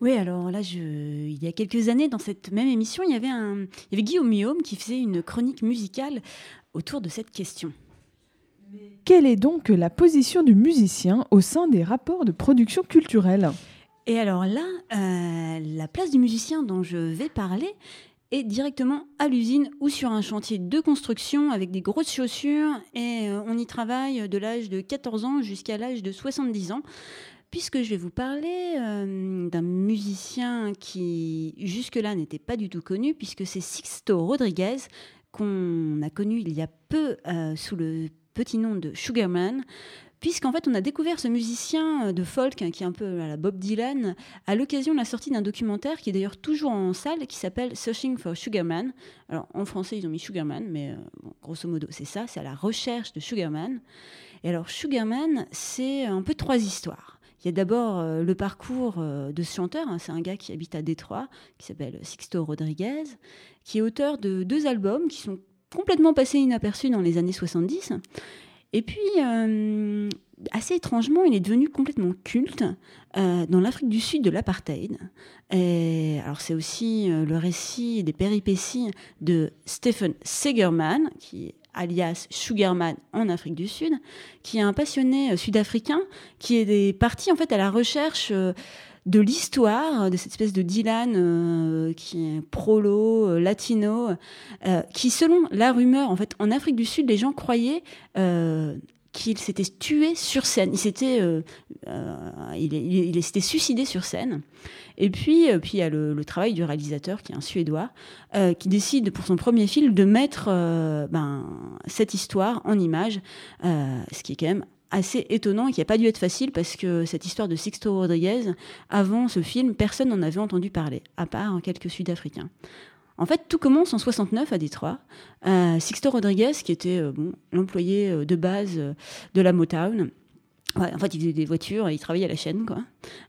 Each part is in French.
Oui, alors là, il y a quelques années, dans cette même émission, il y avait Guillaume Muaume qui faisait une chronique musicale autour de cette question. Quelle est donc la position du musicien au sein des rapports de production culturelle ? Et alors là, la place du musicien dont je vais parler est directement à l'usine ou sur un chantier de construction avec des grosses chaussures, et on y travaille de l'âge de 14 ans jusqu'à l'âge de 70 ans. Puisque je vais vous parler d'un musicien qui, jusque-là, n'était pas du tout connu, puisque c'est Sixto Rodriguez, qu'on a connu il y a peu sous le petit nom de Sugarman, puisqu'en fait, on a découvert ce musicien de folk, qui est un peu à la Bob Dylan, à l'occasion de la sortie d'un documentaire qui est d'ailleurs toujours en salle, qui s'appelle Searching for Sugarman. Alors, en français, ils ont mis Sugarman, mais grosso modo, c'est ça, c'est à la recherche de Sugarman. Et alors, Sugarman, c'est un peu 3 histoires. Il y a d'abord le parcours de ce chanteur, c'est un gars qui habite à Détroit, qui s'appelle Sixto Rodriguez, qui est auteur de 2 albums qui sont complètement passés inaperçus dans les années 70. Et puis, assez étrangement, il est devenu complètement culte dans l'Afrique du Sud de l'apartheid. Et alors, c'est aussi le récit des péripéties de Stephen Segerman, qui est alias Sugarman en Afrique du Sud, qui est un passionné sud-africain qui est parti en fait à la recherche de l'histoire de cette espèce de Dylan qui est prolo, latino, qui, selon la rumeur, en fait, en Afrique du Sud, les gens croyaient qu'il s'était tué sur scène. Il s'était suicidé sur scène. Et puis il y a le travail du réalisateur, qui est un Suédois, qui décide pour son premier film de mettre cette histoire en images, ce qui est quand même assez étonnant et qui n'a pas dû être facile, parce que cette histoire de Sixto Rodriguez, avant ce film, personne n'en avait entendu parler, à part quelques Sud-Africains. En fait, tout commence en 69 à Détroit. Sixto Rodriguez, qui était l'employé de base de la Motown. Ouais, en fait, il faisait des voitures et il travaillait à la chaîne, quoi.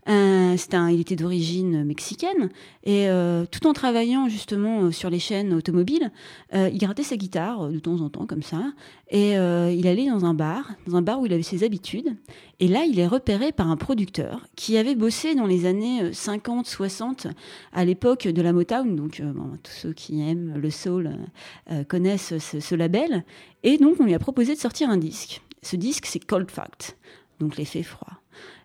Il était d'origine mexicaine, et tout en travaillant justement sur les chaînes automobiles, il grattait sa guitare de temps en temps comme ça, et il allait dans un bar où il avait ses habitudes. Et là, il est repéré par un producteur qui avait bossé dans les années 50-60 à l'époque de la Motown. Donc, tous ceux qui aiment le soul connaissent ce label. Et donc, on lui a proposé de sortir un disque. Ce disque, c'est Cold Fact. Donc les faits froids.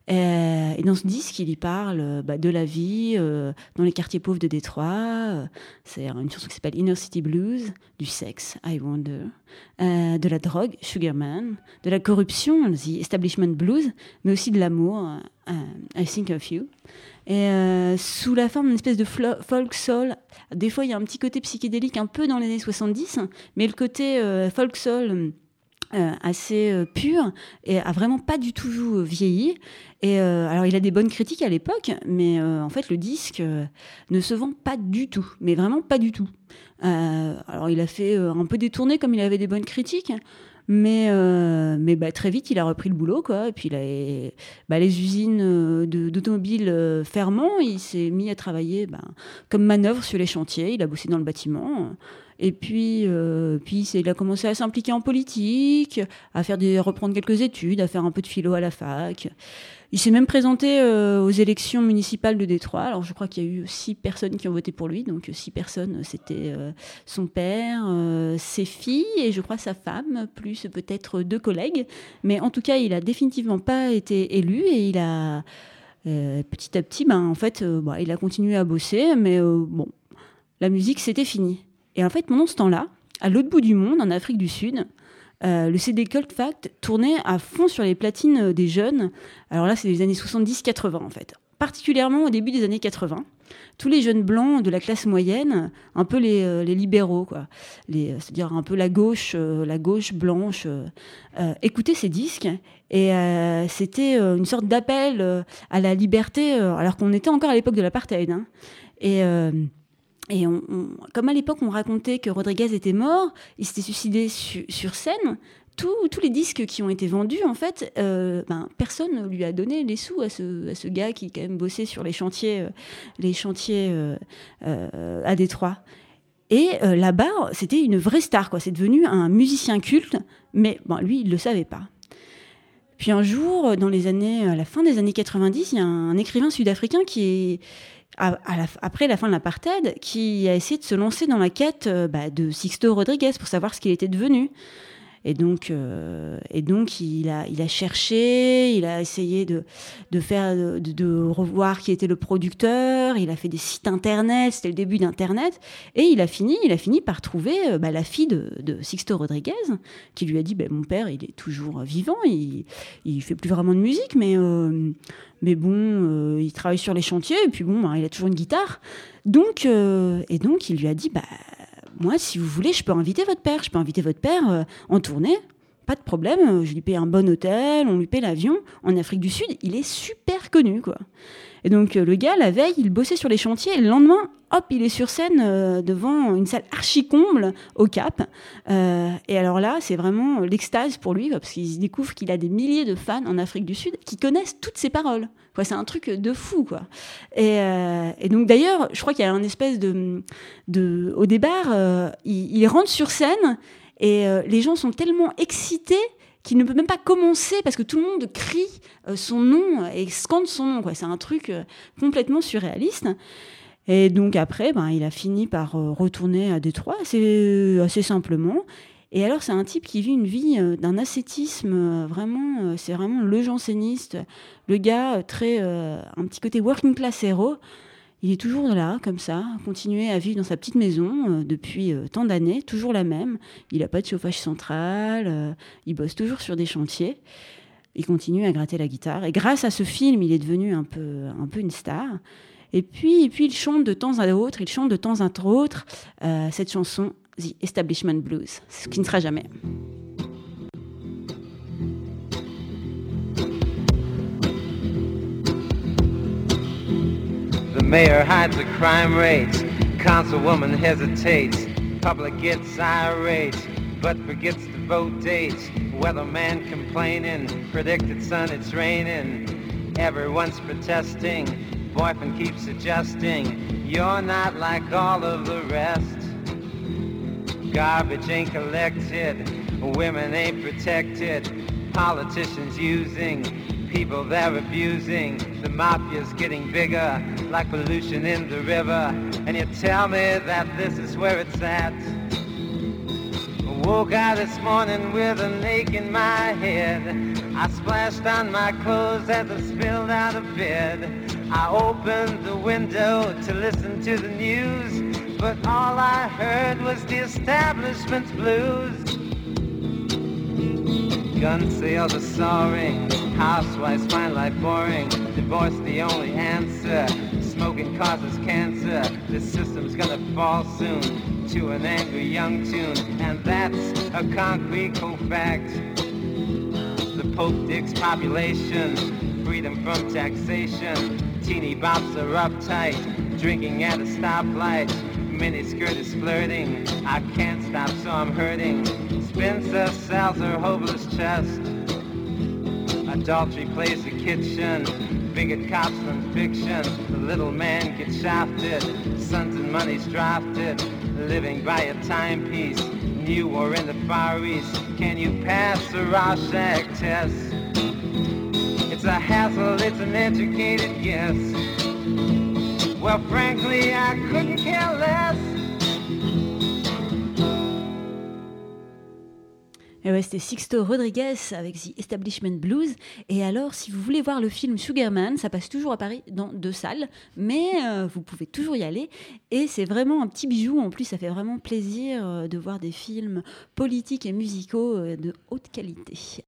Et dans ce disque, il y parle de la vie dans les quartiers pauvres de Détroit. C'est une chanson qui s'appelle Inner City Blues, du sexe, I Wonder, de la drogue, Sugarman, de la corruption, The Establishment Blues, mais aussi de l'amour, I Think of You. Et sous la forme d'une espèce de folk soul. Des fois, il y a un petit côté psychédélique un peu dans les années 70, mais le côté folk soul assez pur, et a vraiment pas du tout vieilli. Et alors il a des bonnes critiques à l'époque, mais en fait le disque ne se vend pas du tout, mais vraiment pas du tout. Alors il a fait un peu des tournées comme il avait des bonnes critiques, mais très vite il a repris le boulot, quoi. Et puis les usines d'automobiles fermant, il s'est mis à travailler comme manœuvre sur les chantiers. Il a bossé dans le bâtiment. Et puis il a commencé à s'impliquer en politique, à reprendre quelques études, à faire un peu de philo à la fac. Il s'est même présenté aux élections municipales de Détroit. Alors je crois qu'il y a eu 6 personnes qui ont voté pour lui. Donc 6 personnes, c'était son père, ses filles et je crois sa femme, plus peut-être 2 collègues. Mais en tout cas, il a définitivement pas été élu, et il a petit à petit, il a continué à bosser. Mais la musique, c'était fini. Et en fait, pendant ce temps-là, à l'autre bout du monde, en Afrique du Sud, le CD Cold Fact tournait à fond sur les platines des jeunes. Alors là, c'est les années 70-80, en fait. Particulièrement au début des années 80. Tous les jeunes blancs de la classe moyenne, un peu les libéraux, quoi. C'est-à-dire un peu la gauche blanche, écoutaient ces disques. Et c'était une sorte d'appel à la liberté, alors qu'on était encore à l'époque de l'apartheid. Hein. Et comme à l'époque, on racontait que Rodriguez était mort, il s'était suicidé sur scène, tous les disques qui ont été vendus, en fait, personne ne lui a donné les sous à ce gars qui, quand même, bossait sur les chantiers à Détroit. Et là-bas, c'était une vraie star, quoi. C'est devenu un musicien culte, mais lui, il ne le savait pas. Puis un jour, à la fin des années 90, il y a un écrivain sud-africain qui après la fin de l'apartheid, qui a essayé de se lancer dans la quête de Sixto Rodriguez pour savoir ce qu'il était devenu. Et donc il a cherché, il a essayé de revoir qui était le producteur. Il a fait des sites internet, c'était le début d'internet, et il a fini par trouver la fille de Sixto Rodriguez, qui lui a dit mon père il est toujours vivant, il fait plus vraiment de musique, mais bon, il travaille sur les chantiers, et puis bon, il a toujours une guitare. Donc il lui a dit moi, si vous voulez, je peux inviter votre père en tournée, pas de problème, je lui paye un bon hôtel, on lui paye l'avion. En Afrique du Sud, il est super connu, quoi. Et donc, le gars, la veille, il bossait sur les chantiers, et le lendemain, hop, il est sur scène devant une salle archi-comble au Cap. Et alors là, c'est vraiment l'extase pour lui, parce qu'il découvre qu'il a des milliers de fans en Afrique du Sud qui connaissent toutes ses paroles. C'est un truc de fou, quoi. Et donc, d'ailleurs, je crois qu'il y a une espèce au départ, il rentre sur scène, et les gens sont tellement excités qu'il ne peut même pas commencer parce que tout le monde crie son nom et scande son nom, quoi. C'est un truc complètement surréaliste. Et donc après, il a fini par retourner à Détroit assez simplement. Et alors, c'est un type qui vit une vie d'un ascétisme vraiment, c'est vraiment le janséniste, le gars un petit côté working class hero. Il est toujours là, comme ça, continuer à vivre dans sa petite maison depuis tant d'années, toujours la même. Il n'a pas de chauffage central, il bosse toujours sur des chantiers. Il continue à gratter la guitare. Et grâce à ce film, il est devenu un peu une star. Et puis il chante de temps à autre, cette chanson, The Establishment Blues, ce qui ne sera jamais. The mayor hides the crime rates, councilwoman hesitates, public gets irate, but forgets the vote dates. Weatherman complaining, predicted sun it's raining, everyone's protesting, boyfriend keeps adjusting, you're not like all of the rest. Garbage ain't collected, women ain't protected, politicians using people they're abusing, the mafia's getting bigger, like pollution in the river, and you tell me that this is where it's at. I woke out this morning with an ache in my head, I splashed on my clothes as I spilled out of bed, I opened the window to listen to the news, but all I heard was the establishment's blues. Gun sales are soaring, housewives find life boring, divorce the only answer, smoking causes cancer, this system's gonna fall soon to an angry young tune, and that's a concrete cold fact. The Pope digs population, freedom from taxation, teeny bops are uptight, drinking at a stoplight, miniskirt is flirting, I can't stop so I'm hurting, Spencer sells her hopeless chest, adultery plays the kitchen, bigger cops than fiction, the little man gets shafted, sons and money's drafted, living by a timepiece, new or in the Far East, can you pass the Rorschach test? It's a hassle, it's an educated guess, well frankly I couldn't care less. Et ouais, c'était Sixto Rodriguez avec The Establishment Blues. Et alors, si vous voulez voir le film Sugarman, ça passe toujours à Paris dans 2 salles, mais vous pouvez toujours y aller. Et c'est vraiment un petit bijou. En plus, ça fait vraiment plaisir de voir des films politiques et musicaux de haute qualité.